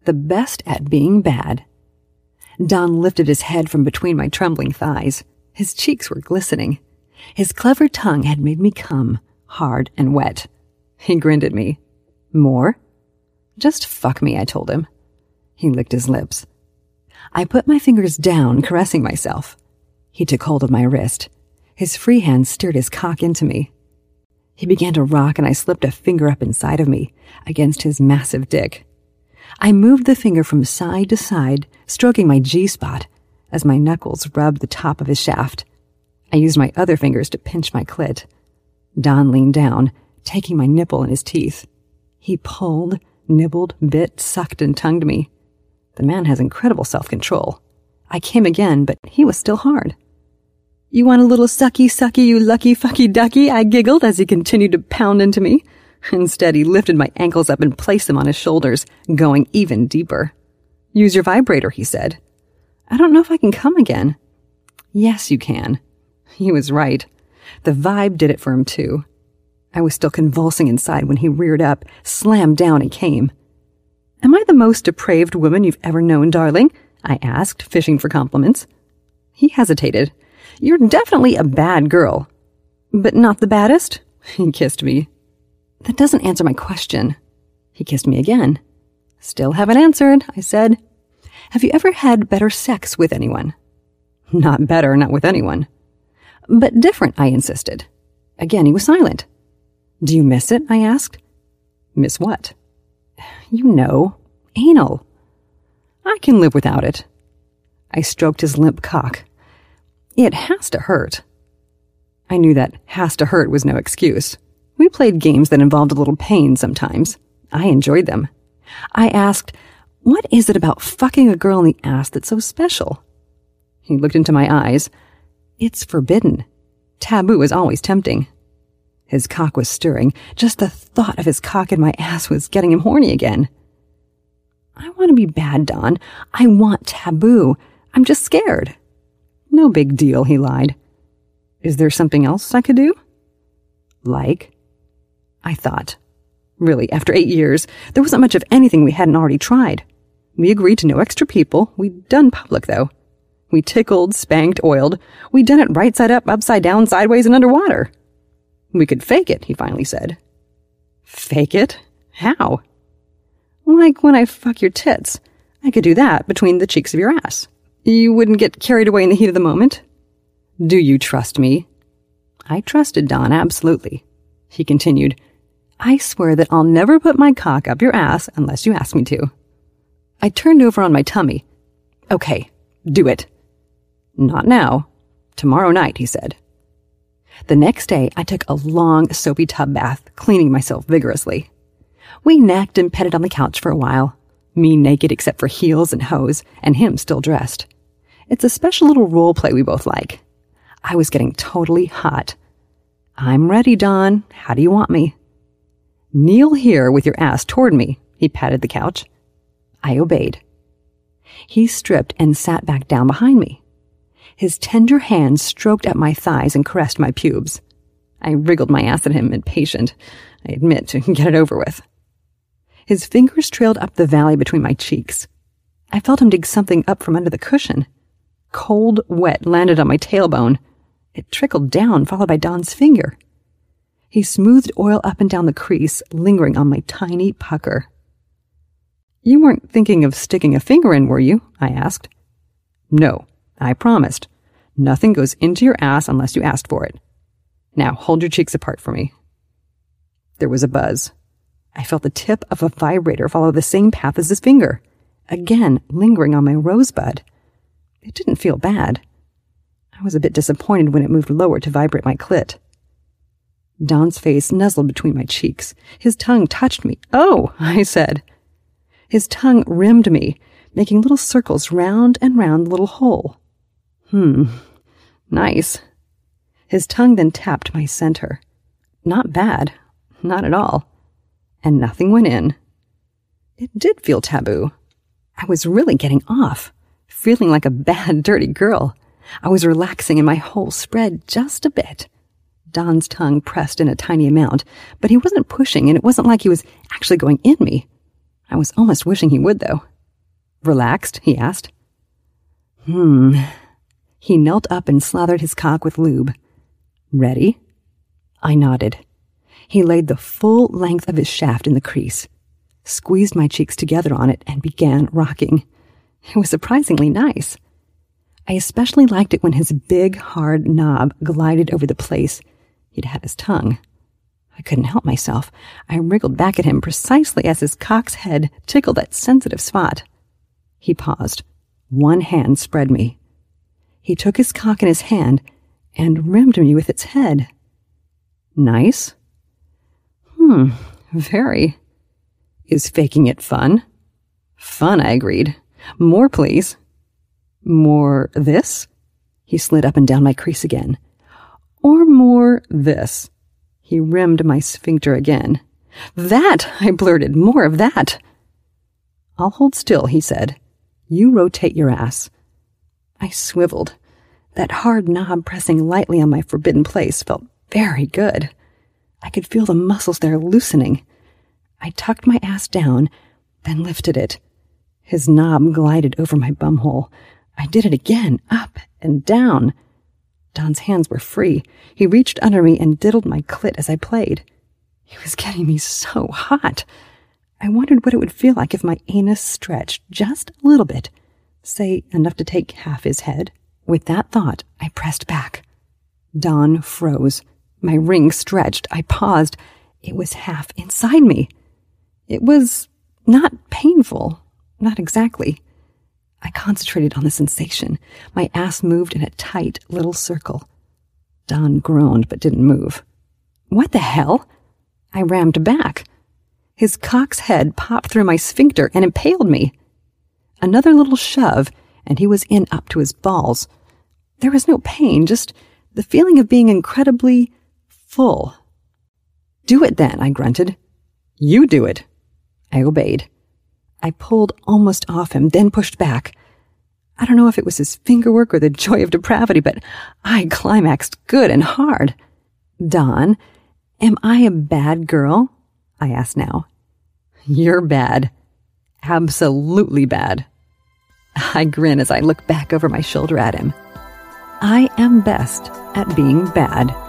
The best at being bad. Don lifted his head from between my trembling thighs. His cheeks were glistening. His clever tongue had made me come, hard and wet. He grinned at me. More? Just fuck me, I told him. He licked his lips. I put my fingers down, caressing myself. He took hold of my wrist. His free hand steered his cock into me. He began to rock, and I slipped a finger up inside of me, against his massive dick. I moved the finger from side to side, stroking my G-spot, as my knuckles rubbed the top of his shaft. I used my other fingers to pinch my clit. Don leaned down, taking my nipple in his teeth. He pulled, nibbled, bit, sucked, and tongued me. The man has incredible self-control. I came again, but he was still hard. You want a little sucky, you lucky fucky ducky? I giggled as he continued to pound into me. Instead, he lifted my ankles up and placed them on his shoulders, going even deeper. Use your vibrator, he said. I don't know if I can come again. Yes, you can. He was right. The vibe did it for him, too. I was still convulsing inside when he reared up, slammed down, and came. Am I the most depraved woman you've ever known, darling? I asked, fishing for compliments. He hesitated. You're definitely a bad girl. But not the baddest? He kissed me. That doesn't answer my question. He kissed me again. Still haven't answered, I said. Have you ever had better sex with anyone? Not better, not with anyone. But different, I insisted. Again, he was silent. Do you miss it? I asked. Miss what? You know, anal. I can live without it. I stroked his limp cock. It has to hurt. I knew that has to hurt was no excuse. We played games that involved a little pain sometimes. I enjoyed them. I asked, what is it about fucking a girl in the ass that's so special? He looked into my eyes. It's forbidden. Taboo is always tempting. His cock was stirring. Just the thought of his cock in my ass was getting him horny again. I want to be bad, Don. I want taboo. I'm just scared. No big deal, he lied. Is there something else I could do? Like? I thought. Really, after 8 years, there wasn't much of anything we hadn't already tried. We agreed to no extra people. We'd done public, though. We tickled, spanked, oiled. We'd done it right side up, upside down, sideways, and underwater. We could fake it, he finally said. Fake it? How? Like when I fuck your tits. I could do that between the cheeks of your ass. You wouldn't get carried away in the heat of the moment? Do you trust me? I trusted Don, absolutely. He continued, I swear that I'll never put my cock up your ass unless you ask me to. I turned over on my tummy. Okay, do it. Not now. Tomorrow night, he said. The next day, I took a long, soapy tub bath, cleaning myself vigorously. We necked and petted on the couch for a while, me naked except for heels and hose, and him still dressed. It's a special little role play we both like. I was getting totally hot. I'm ready, Don. How do you want me? Kneel here with your ass toward me, he patted the couch. I obeyed. He stripped and sat back down behind me. His tender hands stroked at my thighs and caressed my pubes. I wriggled my ass at him, impatient, I admit, to get it over with. His fingers trailed up the valley between my cheeks. I felt him dig something up from under the cushion. Cold wet landed on my tailbone. It trickled down, followed by Don's finger. He smoothed oil up and down the crease, lingering on my tiny pucker. You weren't thinking of sticking a finger in, were you? I asked. No, I promised. Nothing goes into your ass unless you asked for it. Now, hold your cheeks apart for me. There was a buzz. I felt the tip of a vibrator follow the same path as his finger, again lingering on my rosebud. It didn't feel bad. I was a bit disappointed when it moved lower to vibrate my clit. Don's face nuzzled between my cheeks. His tongue touched me. Oh, I said. His tongue rimmed me, making little circles round and round the little hole. Nice. His tongue then tapped my center. Not bad. Not at all. And nothing went in. It did feel taboo. I was really getting off, feeling like a bad, dirty girl. I was relaxing and my hole spread just a bit. Don's tongue pressed in a tiny amount, but he wasn't pushing, and it wasn't like he was actually going in me. I was almost wishing he would, though. Relaxed? He asked. He knelt up and slathered his cock with lube. Ready? I nodded. He laid the full length of his shaft in the crease, squeezed my cheeks together on it, and began rocking. It was surprisingly nice. I especially liked it when his big, hard knob glided over the place he'd had his tongue. I couldn't help myself. I wriggled back at him precisely as his cock's head tickled that sensitive spot. He paused. One hand spread me. He took his cock in his hand and rimmed me with its head. Nice? Very. Is faking it fun? Fun, I agreed. More, please. More this? He slid up and down my crease again. Or more this? He rimmed my sphincter again. That, I blurted, more of that. I'll hold still, he said. You rotate your ass. I swiveled. That hard knob pressing lightly on my forbidden place felt very good. I could feel the muscles there loosening. I tucked my ass down, then lifted it. His knob glided over my bumhole. I did it again, up and down. Don's hands were free. He reached under me and diddled my clit as I played. He was getting me so hot. I wondered what it would feel like if my anus stretched just a little bit, say enough to take half his head. With that thought, I pressed back. Don froze. My ring stretched. I paused. It was half inside me. It was not painful. Not exactly. I concentrated on the sensation. My ass moved in a tight little circle. Don groaned but didn't move. What the hell? I rammed back. His cock's head popped through my sphincter and impaled me. Another little shove, and he was in up to his balls. There was no pain, just the feeling of being incredibly full. Do it then, I grunted. You do it. I obeyed. I pulled almost off him, then pushed back. I don't know if it was his fingerwork or the joy of depravity, but I climaxed good and hard. Don, am I a bad girl? I asked now. You're bad. Absolutely bad. I grin as I look back over my shoulder at him. I am best at being bad.